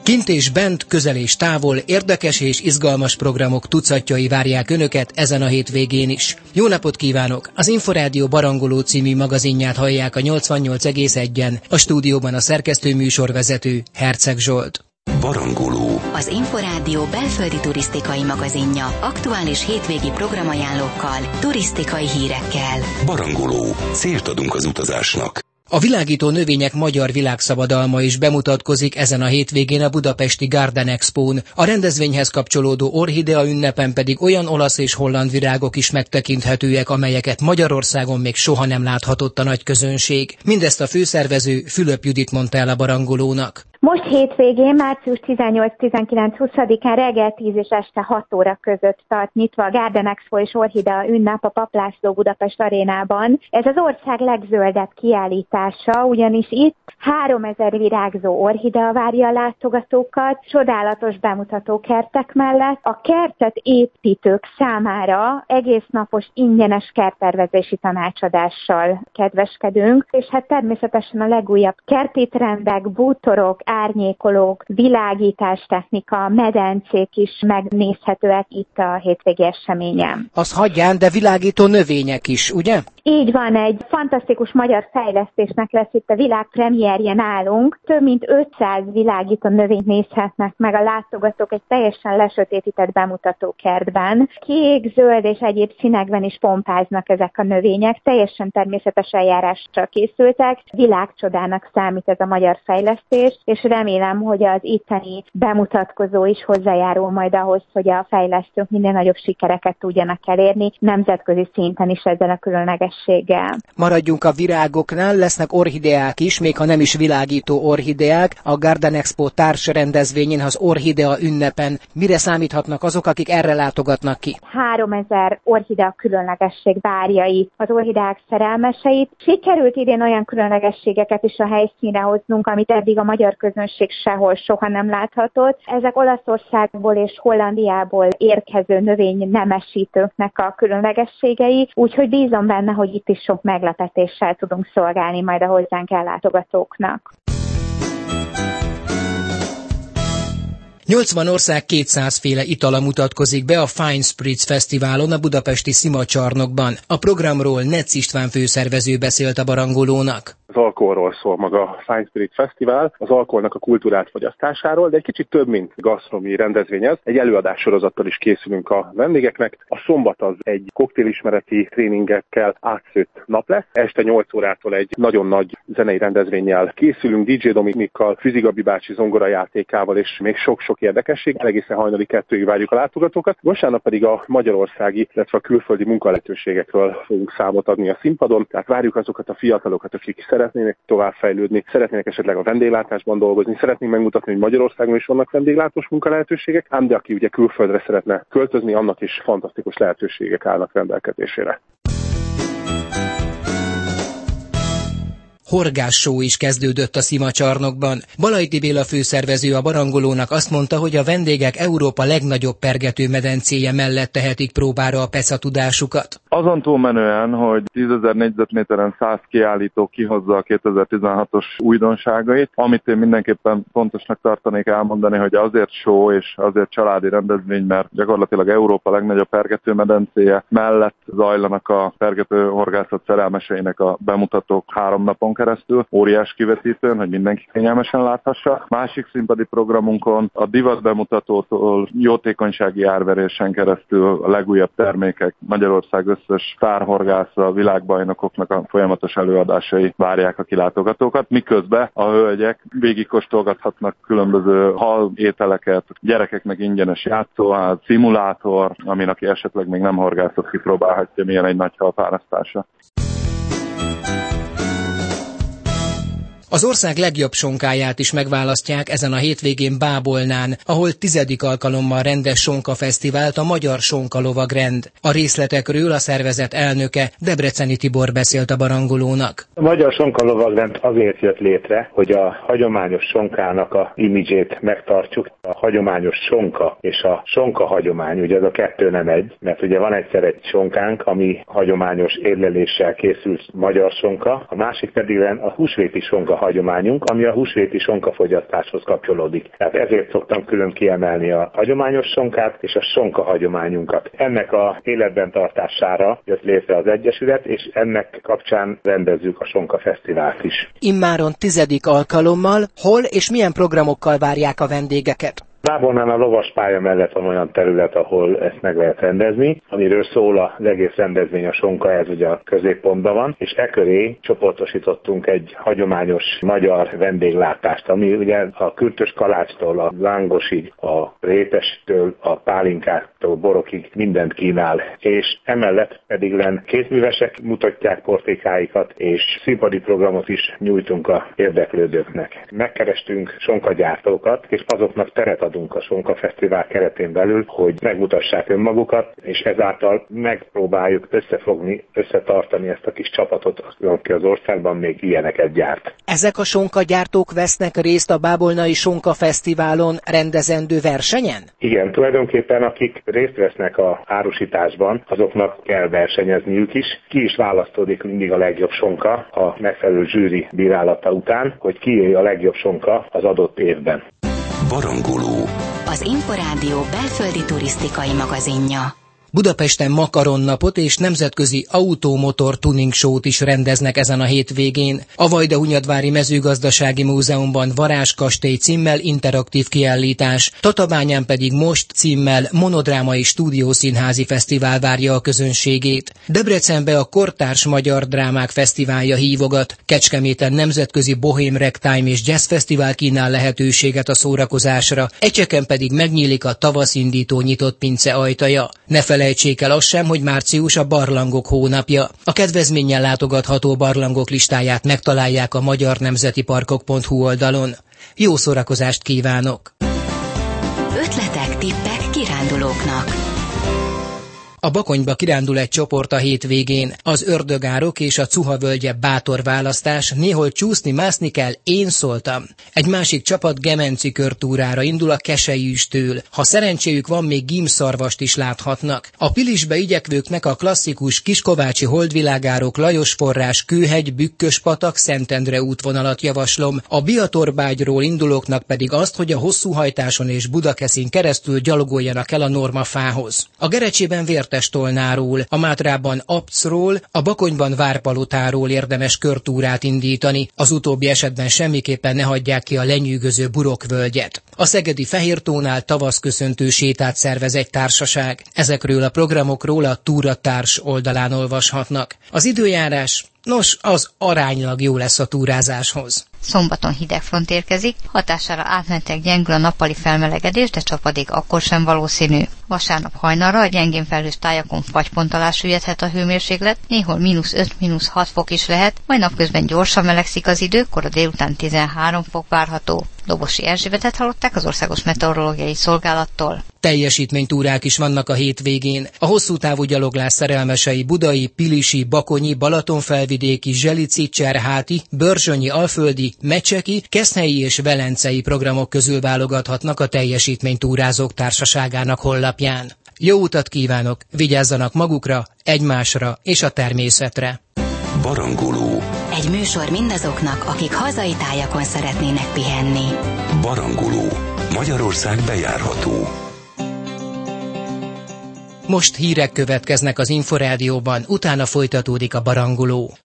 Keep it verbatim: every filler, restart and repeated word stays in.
Kint és bent, közel és távol, érdekes és izgalmas programok tucatjai várják Önöket ezen a hétvégén is. Jó napot kívánok! Az Inforádió Barangoló című magazinját hallják a nyolcvannyolc egész egyen, a stúdióban a szerkesztő műsorvezető Herceg Zsolt. Barangoló. Az Inforádió belföldi turisztikai magazinja aktuális hétvégi programajánlókkal, turisztikai hírekkel. Barangoló. Célt adunk az utazásnak. A világító növények magyar világszabadalma is bemutatkozik ezen a hétvégén a budapesti Garden Expón. A rendezvényhez kapcsolódó orchidea ünnepen pedig olyan olasz és holland virágok is megtekinthetőek, amelyeket Magyarországon még soha nem láthatott a nagy közönség. Mindezt a főszervező Fülöp Judit mondta el a Barangolónak. Most hétvégén, március tizennyolc-tizenkilenc-huszadikán reggel tíz és este hat óra között tart nyitva a Garden Expo és Orchidea ünnep a Papp László Budapest arénában. Ez az ország legzöldebb kiállítása, ugyanis itt háromezer virágzó orchidea várja a látogatókat, csodálatos bemutató kertek mellett. A kertet építők számára egésznapos ingyenes kerttervezési tanácsadással kedveskedünk, és hát természetesen a legújabb kerti trendek, bútorok, árnyékolók, világítástechnika, medencék is megnézhetőek itt a hétvégi eseményen. Az hagyján, de világító növények is, ugye? Így van, egy fantasztikus magyar fejlesztésnek lesz itt a világ premierje nálunk. Több mint ötszáz világító növényt nézhetnek meg a látogatók egy teljesen lesötétített bemutatókertben. Kék, zöld és egyéb színekben is pompáznak ezek a növények, teljesen természetes eljárással készültek. Világcsodának számít ez a magyar fejlesztés, és remélem, hogy az itteni bemutatkozó is hozzájárul majd ahhoz, hogy a fejlesztők minél nagyobb sikereket tudjanak elérni, nemzetközi szinten is ezzel a különleges. Maradjunk a virágoknál, lesznek orchideák is, még ha nem is világító orchideák. A Garden Expo társrendezvényén, az orchidea ünnepen mire számíthatnak azok, akik erre látogatnak ki? háromezer orchidea különlegesség várja itt az orchideák szerelmeseit. Sikerült idén olyan különlegességeket is a helyszínre hoznunk, amit eddig a magyar közönség sehol soha nem láthatott. Ezek Olaszországból és Hollandiából érkező növénynemesítőknek a különlegességei, úgyhogy bízom benne, hogy itt is sok meglepetéssel tudunk szolgálni majd a hozzánk ellátogatóknak. nyolcvan ország kétszáz féle itala mutatkozik be a Fine Spirits Fesztiválon a budapesti Szimacsarnokban. A programról Netz István főszervező beszélt a Barangolónak. Az alkoholról szól maga a Fine Spirit Fesztivál, az alkoholnak a kultúrát fogyasztásáról, de egy kicsit több, mint gasztronómiai rendezvény ez. Egy előadássorozattal is készülünk a vendégeknek. A szombat az egy koktélismereti tréningekkel átszőtt nap lesz. Este nyolc órától egy nagyon nagy zenei rendezvénnyel készülünk, dé dzsé Dominikkal, Füzi Gabi bácsi zongorajátékával és még sok-sok érdekesség. Egészen hajnali kettőig várjuk a látogatókat. Vasárnap pedig a magyarországi, illetve a külföldi munkalehetőségekről fogunk számot adni a színpadon. Tehát várjuk azokat a fiatalokat, akik szeretnének továbbfejlődni, szeretnének esetleg a vendéglátásban dolgozni, szeretnénk megmutatni, hogy Magyarországon is vannak vendéglátós munkalehetőségek, ám de aki ugye külföldre szeretne költözni, annak is fantasztikus lehetőségek állnak rendelkezésére. Horgásshow is kezdődött a Szimacsarnokban. Balajdi Béla főszervező a Barangolónak azt mondta, hogy a vendégek Európa legnagyobb pergető medencéje mellett tehetik próbára a pesza tudásukat. Azon túlmenően, hogy tízezer négyzetméteren száz kiállító kihozza a kétezer-tizenhatos újdonságait, amit én mindenképpen fontosnak tartanék elmondani, hogy azért show és azért családi rendezvény, mert gyakorlatilag Európa legnagyobb pergető medencéje mellett zajlanak a pergető horgászat szerelmeseinek a bemutatók három napon keresztül, óriás kivetítőn, hogy mindenki kényelmesen láthassa. Másik színpadi programunkon a divat bemutatótól jótékonysági árverésen keresztül a legújabb termékek, Magyarország összes sztárhorgásza, a világbajnokoknak a folyamatos előadásai várják a kilátogatókat, miközben a hölgyek végigkóstolgathatnak különböző hal ételeket, gyerekeknek ingyenes játszóház, szimulátor, amin aki esetleg még nem horgászott, kipróbálhatja, milyen egy nagy hal pálasztása. Az ország legjobb sonkáját is megválasztják ezen a hétvégén Bábolnán, ahol tizedik alkalommal rendes sonkafesztivált a Magyar Sonkalovagrend. A részletekről a szervezet elnöke, Debreceni Tibor beszélt a Barangolónak. A Magyar Sonkalovagrend azért jött létre, hogy a hagyományos sonkának a imidzsét megtartjuk. A hagyományos sonka és a sonka hagyomány, ugye ez a kettő nem egy, mert ugye van egyszer egy sonkánk, ami hagyományos érleléssel készült magyar sonka, a másik pedig a húsvéti sonka hagyományunk, ami a húsvéti sonkafogyasztáshoz kapcsolódik. Tehát ezért szoktam külön kiemelni a hagyományos sonkát és a sonka hagyományunkat. Ennek a életben tartására jött létre az Egyesület, és ennek kapcsán rendezzük a Sonka Fesztivált is. Immáron tizedik alkalommal hol és milyen programokkal várják a vendégeket? Zábornál a lovaspálya mellett van olyan terület, ahol ezt meg lehet rendezni, amiről szól az egész rendezvény, a sonka, ez ugye a középpontban van, és e köré csoportosítottunk egy hagyományos magyar vendéglátást, ami ugye a kürtös kalácstól, a lángosig, a rétestől, a pálinkától, borokig mindent kínál, és emellett pedig len kézművesek mutatják portékáikat, és színpadi programot is nyújtunk a érdeklődőknek. Megkerestünk sonkagyártókat, és azoknak teret adunk a Sonka Fesztivál keretén belül, hogy megmutassák önmagukat, és ezáltal megpróbáljuk összefogni, összetartani ezt a kis csapatot, aki az országban még ilyeneket gyárt. Ezek a sonkagyártók vesznek részt a Bábolnai Sonka Fesztiválon rendezendő versenyen? Igen, tulajdonképpen akik részt vesznek a árusításban, azoknak kell versenyezniük is. Ki is választódik mindig a legjobb sonka a megfelelő zsűri bírálata után, hogy kié a legjobb sonka az adott évben. Barangoló. Az Inforádió belföldi turisztikai magazinja. Budapesten makaronnapot és nemzetközi automotor tuning show-t is rendeznek ezen a hétvégén. A Vajdahunyadvári Mezőgazdasági Múzeumban Varázskastély címmel interaktív kiállítás, Tatabányán pedig Most címmel monodrámai stúdiószínházi fesztivál várja a közönségét. Debrecenbe a Kortárs Magyar Drámák Fesztiválja hívogat, Kecskeméten nemzetközi Bohém Ragtime és Jazz Fesztivál kínál lehetőséget a szórakozásra, Ecseken pedig megnyílik a tavaszindító nyitott pince ajtaja. Ne felejtsék el azt sem, hogy március a barlangok hónapja. A kedvezménnyel látogatható barlangok listáját megtalálják a magyar nemzeti parkok pont hu oldalon. Jó szórakozást kívánok! Ötletek, tippek kirándulóknak. A Bakonyba kirándul egy csoport a hétvégén. Az Ördögárok és a Cuha völgye bátor választás, néhol csúszni, mászni kell, én szóltam. Egy másik csapat Gemenci körtúrára indul a Keselyűstől. Ha szerencséjük van, még gímszarvast is láthatnak. A Pilisbe igyekvőknek a klasszikus Kiskovácsi Holdvilágárok, Lajos forrás, Kőhegy, Bükkös-patak, Szentendre útvonalat javaslom. A Biatorbágyról indulóknak pedig azt, hogy a Hosszúhajtáson és Budakeszin keresztül gyalogoljanak el a Normafához. A Gerecsében Vértes Tolnáról, a Mátrában Abcról, a Bakonyban Várpalotáról érdemes körtúrát indítani, az utóbbi esetben semmiképpen ne hagyják ki a lenyűgöző Burokvölgyet. A szegedi Fehértónál tavaszköszöntő sétát szervez egy társaság. Ezekről a programokról a Túratárs oldalán olvashatnak. Az időjárás, nos, az aránylag jó lesz a túrázáshoz. Szombaton hideg front érkezik, hatására átmenetileg gyengül a nappali felmelegedés, de csapadék akkor sem valószínű. Vasárnap hajnalra a gyengén felhős tájakon fagypont alá süllyedhet a hőmérséklet, néhol mínusz öt mínusz hat fok is lehet, majd napközben gyorsan melegszik az idő, kora délután tizenhárom fok várható. Dobosi Erzsébetet hallották az Országos Meteorológiai Szolgálattól. Teljesítménytúrák is vannak a hétvégén. A hosszútávú gyaloglás szerelmesei budai, pilisi, bakonyi, balatonfelvidéki, zselici, cserháti, börzsönyi, alföldi, mecseki, keszthelyi és velencei programok közül válogathatnak a Teljesítménytúrázók Társaságának honlapján. Jó utat kívánok, vigyázzanak magukra, egymásra és a természetre. Barangoló. Egy műsor mindazoknak, akik hazai tájakon szeretnének pihenni. Barangoló. Magyarország bejárható. Most hírek következnek az Inforádióban, utána folytatódik a Barangoló.